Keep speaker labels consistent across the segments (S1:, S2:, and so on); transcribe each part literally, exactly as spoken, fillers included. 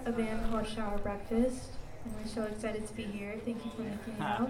S1: a band called Shower Breakfast, and we're so excited to be here. Thank you for making it out.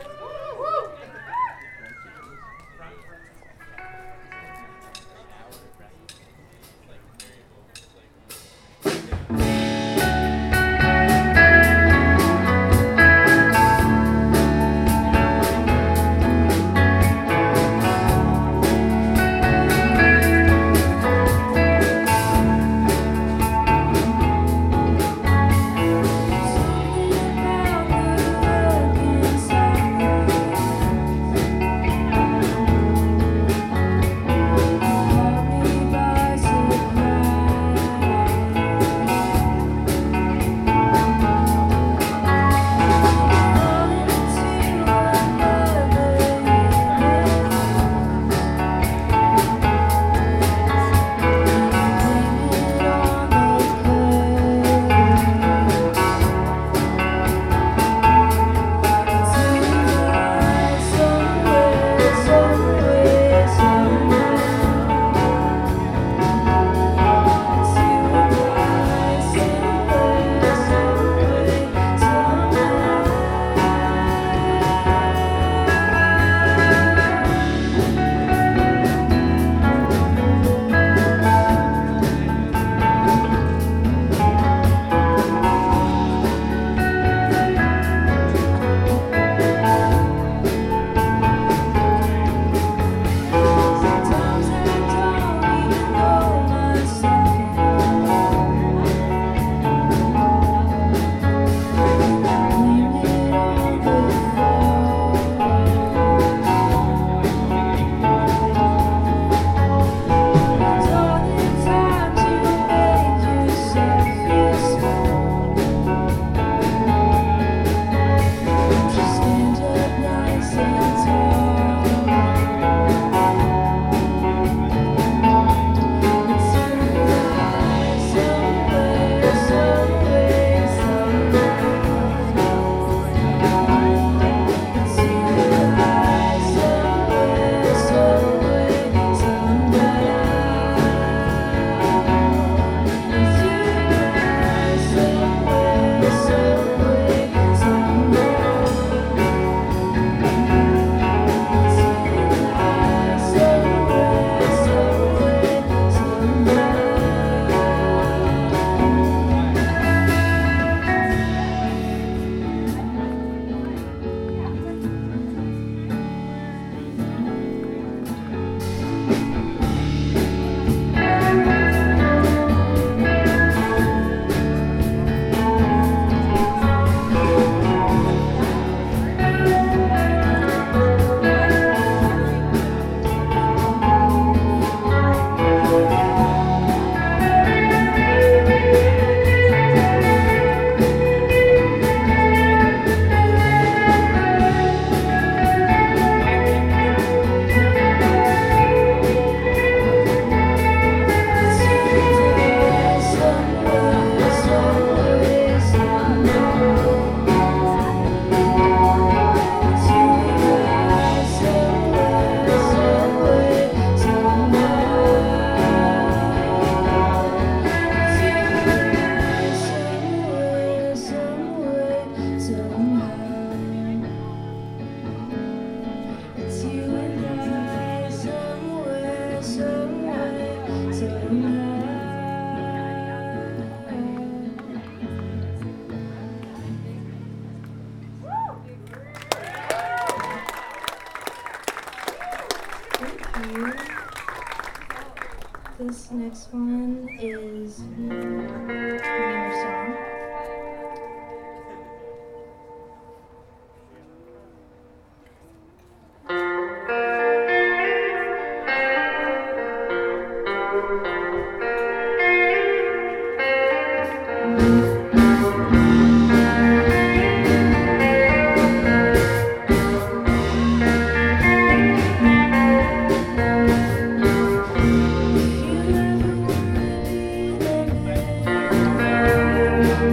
S1: This next one is another song. You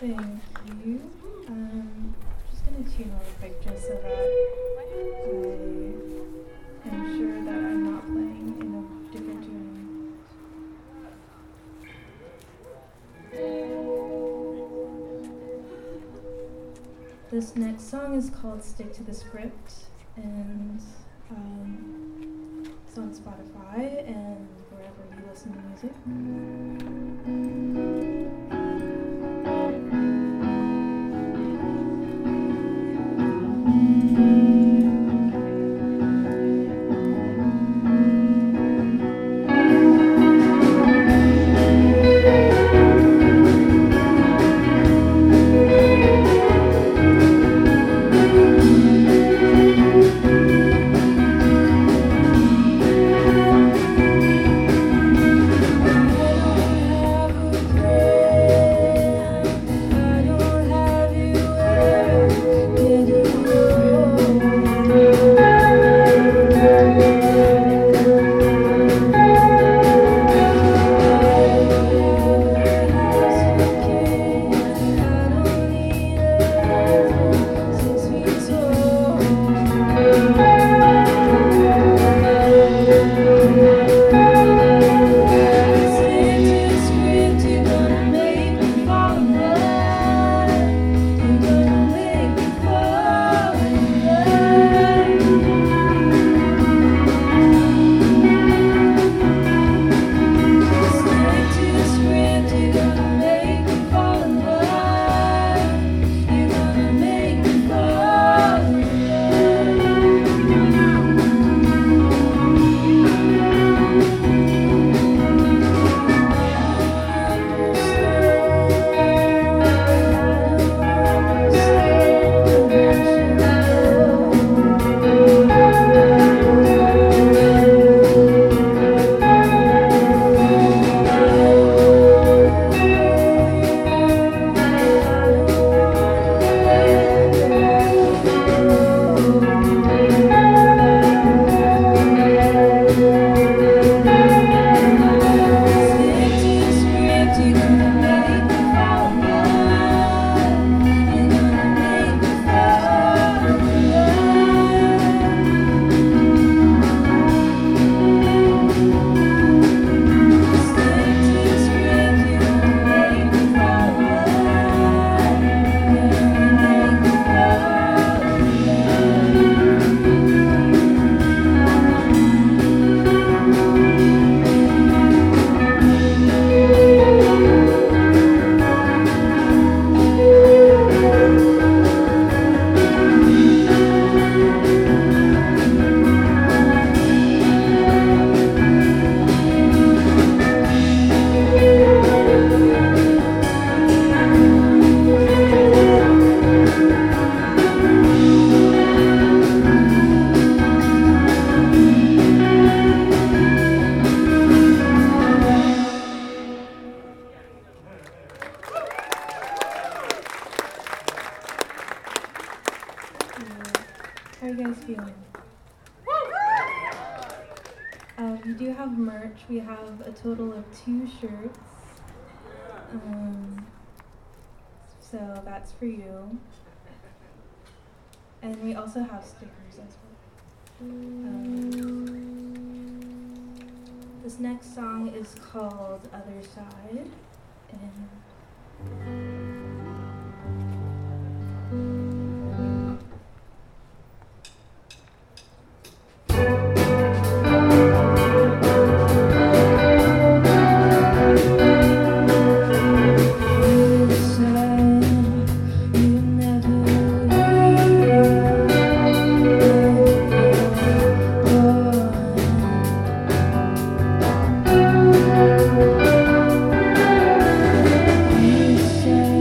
S1: Thank you. Um, just gonna tune real quick just so that I am sure that I'm not playing in a different tune. This next song is called Stick to the Script, and um, it's on Spotify and wherever you listen to music. How are you guys feeling? Uh, we do have merch. We have a total of two shirts. Um, so that's for you. And we also have stickers as well. Um, this next song is called Other Side. And you said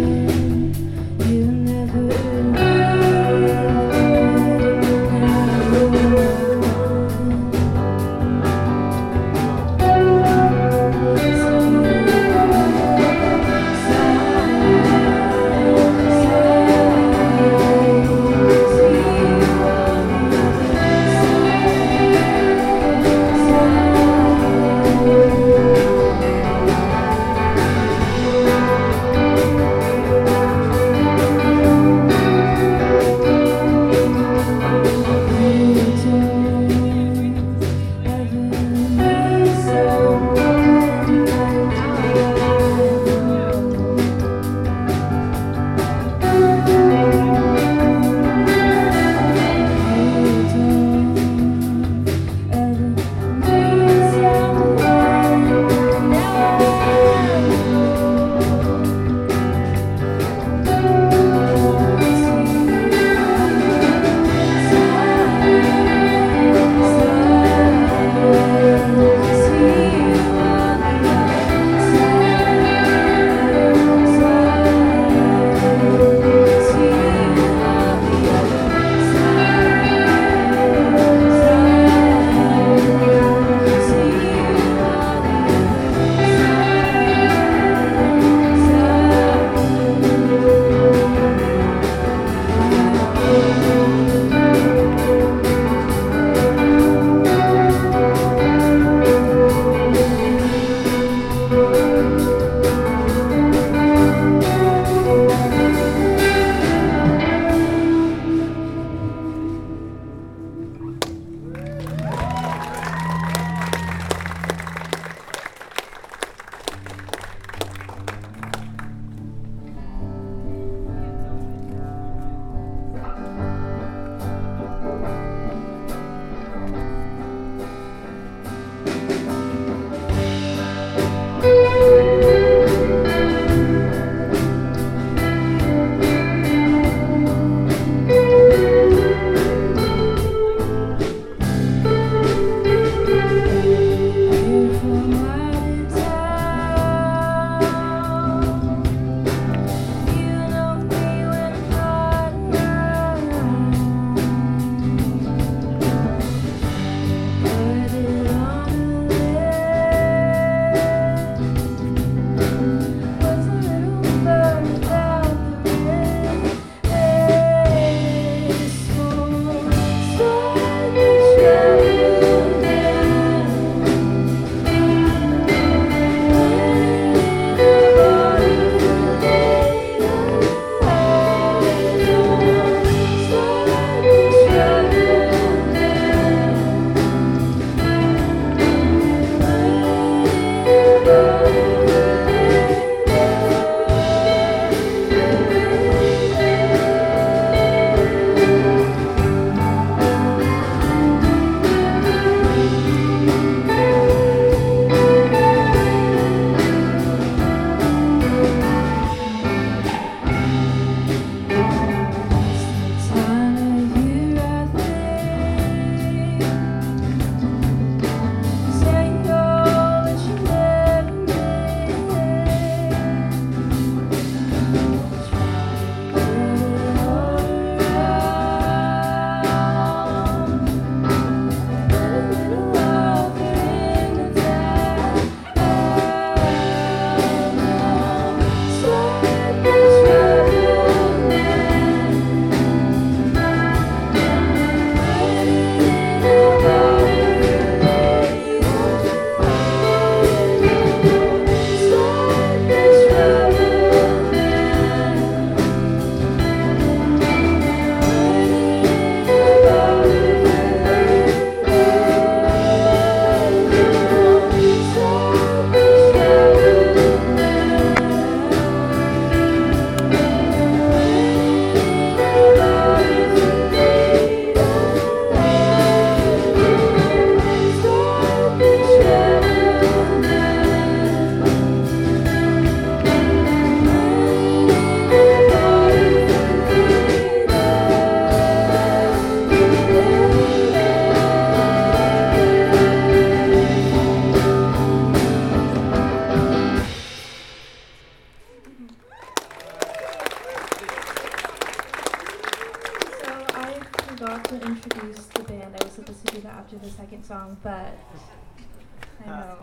S1: but I know.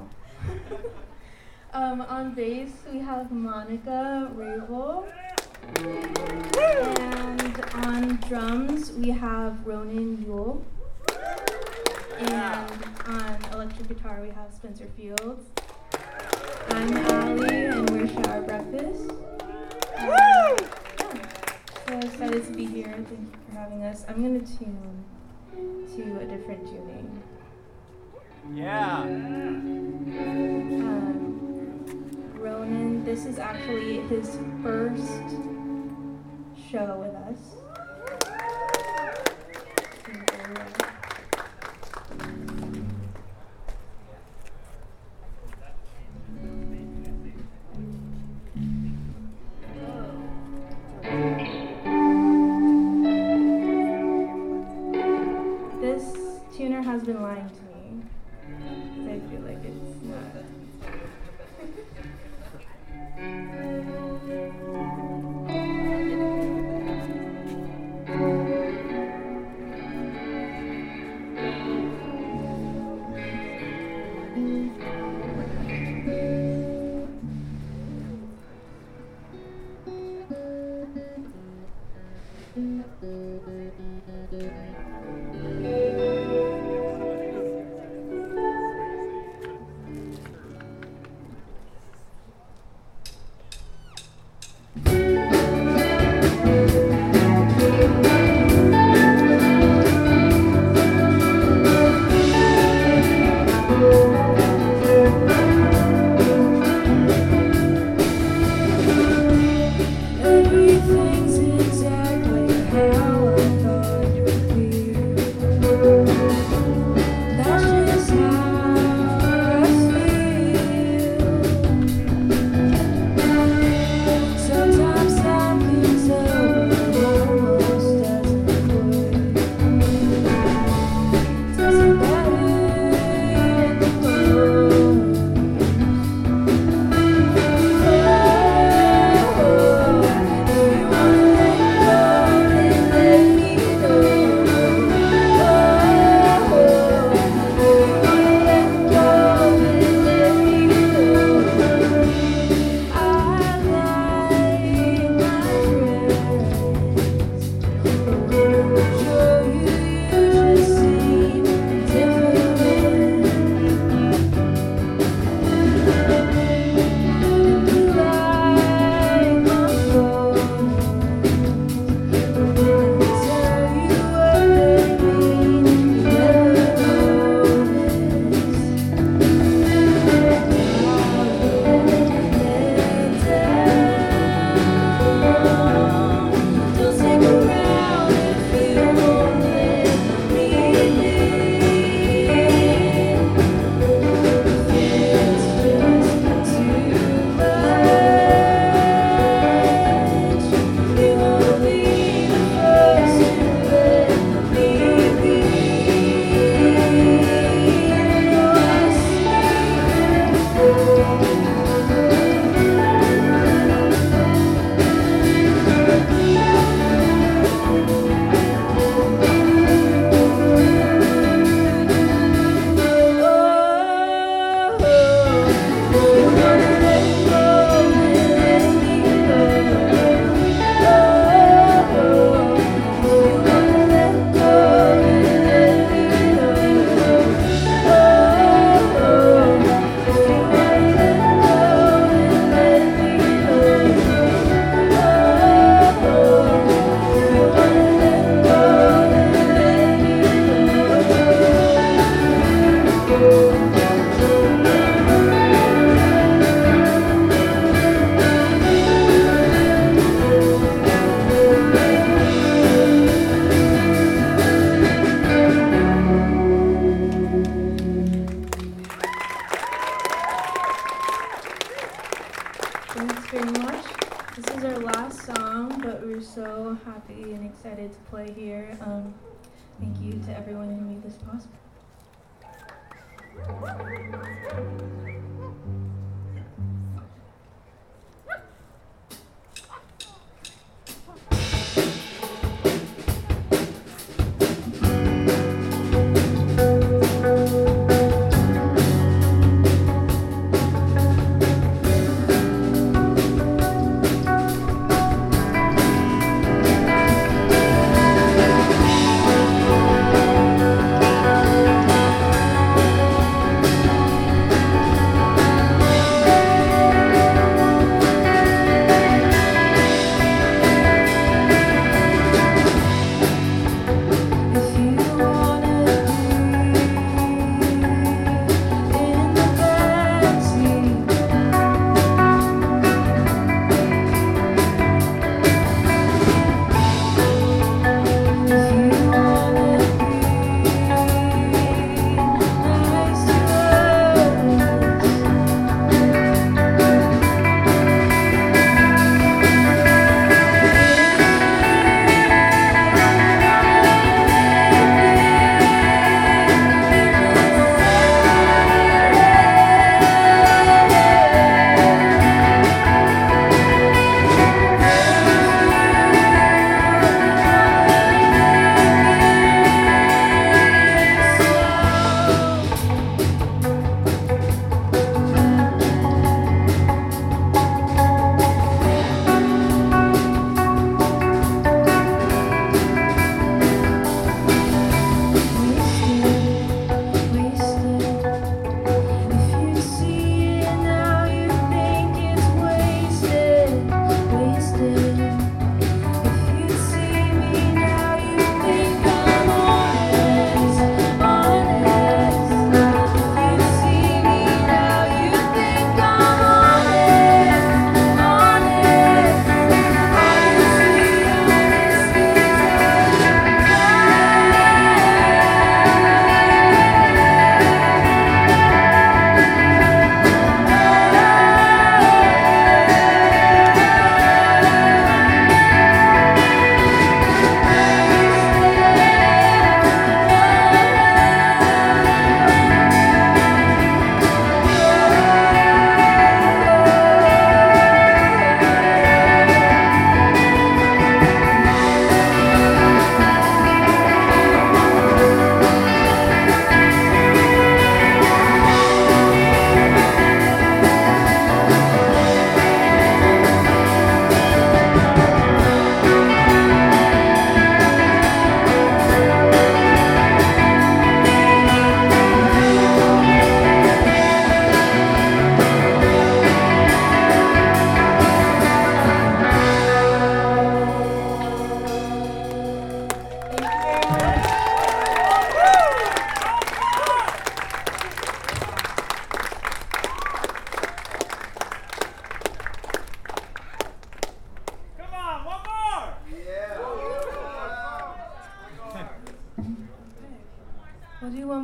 S1: um, on bass, we have Monica Rabel. And on drums, we have Ronan Yule. And on electric guitar, we have Spencer Fields. I'm Allie, and we're Shower Breakfast. Um, yeah, so excited to be here. Thank you for having us. I'm going to tune to a different tuning.
S2: Yeah.
S1: Um, Ronan, this is actually his first show with us. This tuner has been lying to me, because I feel like it's not. Excited to play here. Um, thank you to everyone who made this possible.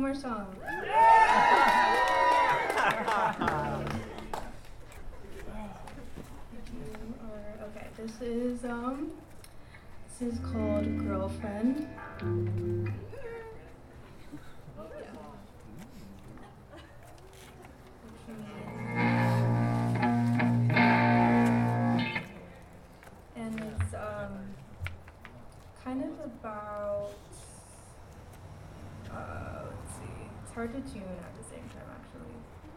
S1: more song. Okay, this is um, this is called Girlfriend. And it's um, kind of about, uh, let's see, it's hard to tune at the same time actually.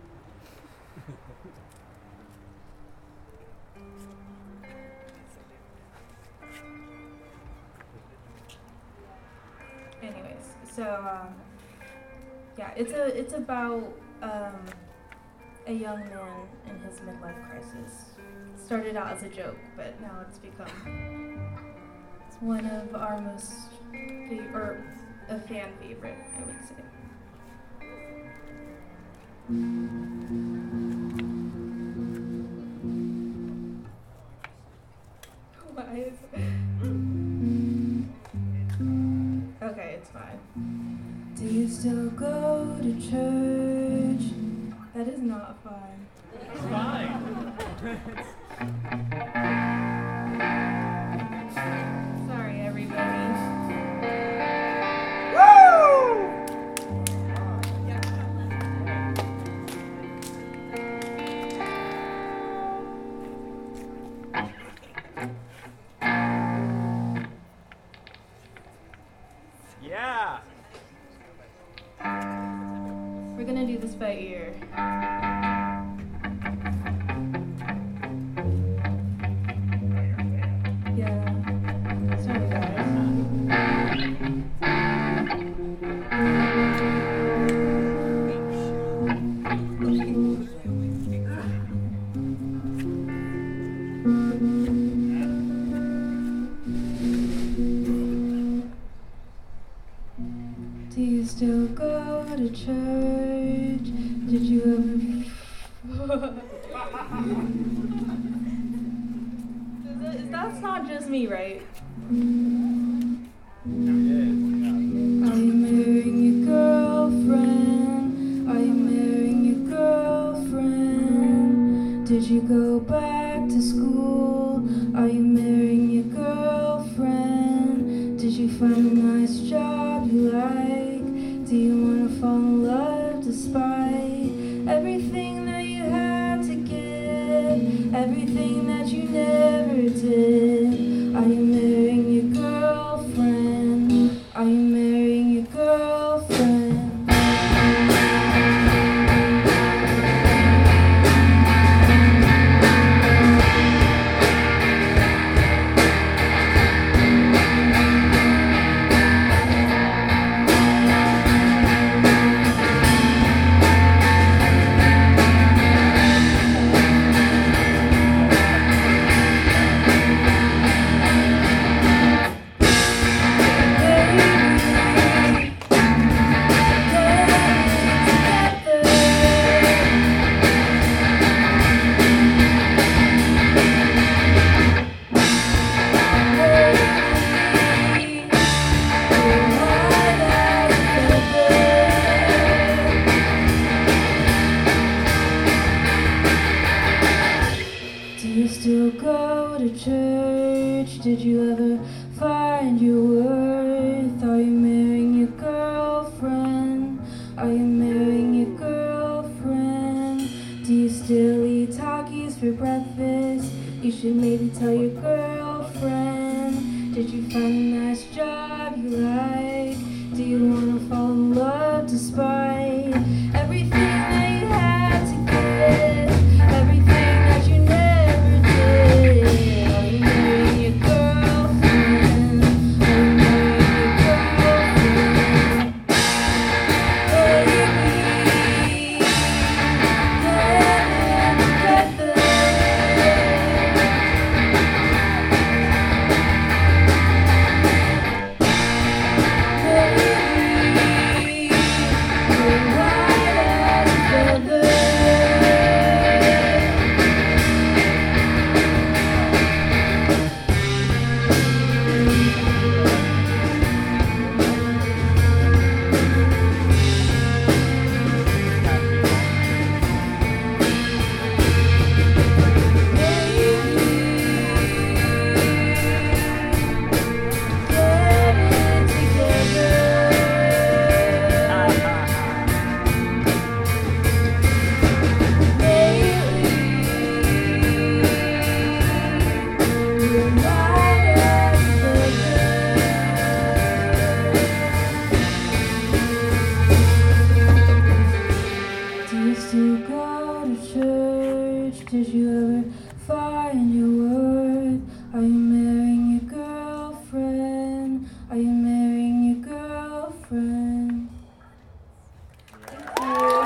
S1: Anyways, so um, yeah, it's a it's about um, a young man in his midlife crisis. It started out as a joke, but now it's become one of our most fa- or a fan favorite, I would say. Why is it? Okay, it's fine. Do you still go to church? That is not fun.
S2: It's fine.
S1: Sorry, everybody.
S2: Woo! Yeah.
S1: We're gonna do this by ear. Yeah. Sorry, guys. Do you still go to church? Did you ever? Is that, is that's not just me, right? Are you marrying your girlfriend? Are you marrying your girlfriend? Did you go back to school? Are you marrying your girlfriend? Did you find a nice job you like? Do you wanna fall in love despite everything that you had to give, everything that you never did? Are you marrying your girlfriend? Are you marrying your girlfriend? Do you still go to church? Did you ever find your worth? Are you marrying your girlfriend? Are you marrying your girlfriend? Do you still eat Takis for breakfast? You should maybe tell your girlfriend. Did you find a nice job you like? Do you wanna fall in love despite everything that you had to give, everything that you never did? Are you marrying your girlfriend? Are you marrying your girlfriend? Baby, get together. go to church? Did you ever find your worth? Are you marrying your girlfriend? Are you marrying your girlfriend? Thank you.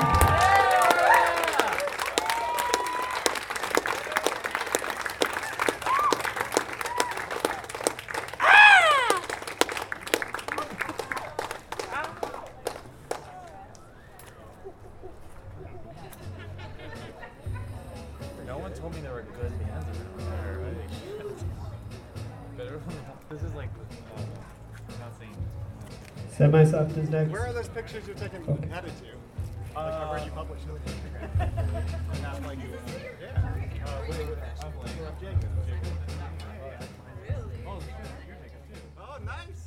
S2: No one told me there were good bands around there, right? But everyone, this is like, uh, I'm not saying.
S3: Semi-soft is next.
S4: Where are those pictures you're taking
S3: Okay.
S4: headed to?
S2: Uh,
S4: Like, I've already published them on Instagram. And not like, uh, yeah. Uh, wait, wait, I'm like, I'm Jacob. Jacob. Oh, yeah. Oh, shit, you're taking too. Oh, nice.